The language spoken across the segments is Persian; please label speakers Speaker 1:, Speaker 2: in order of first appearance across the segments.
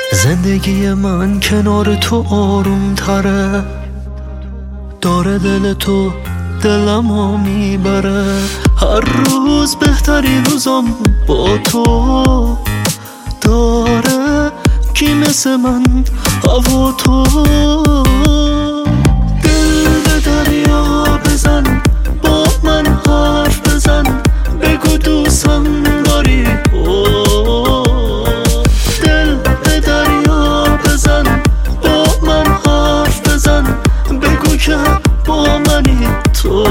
Speaker 1: زندگی من کنار تو آروم تره، داره دل تو دلمو میبره. هر روز بهترین روزم با تو داره، کی مثل من هوا تو. دل به دریا بزن، با من حرف بزن، بگو دوستم داری. دل به دریا بزن، با من حرف بزن، بگو که با منی تو.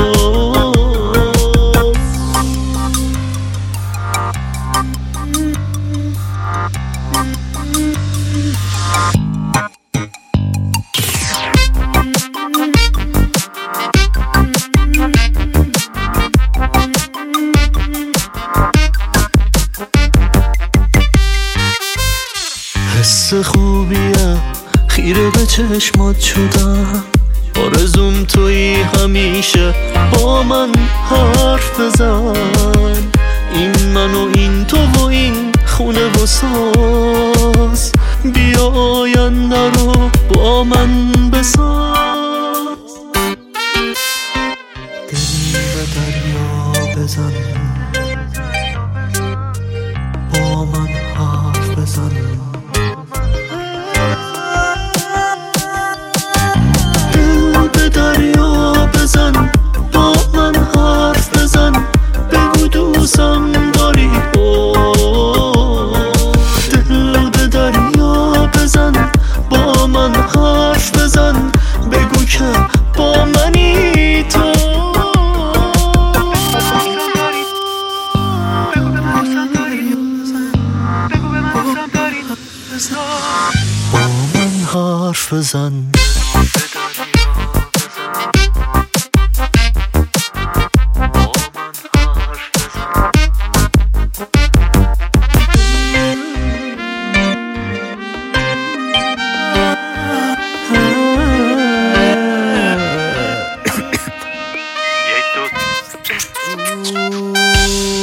Speaker 1: حس خوبیه، خیره به چشمات شدم، آرزوم تویی همیشه با من حرف بزن. این من و این تو و این خونه و ساز، بیا آینده رو با من بساز. دل به دریا بزن، با من حرف بزن، دریا بزن، با من حرف بزن، بگو دوستم داری. دل به دریا بزن، با من حرف بزن، بگو که با منی تو. با من حرف بزن.
Speaker 2: یک دو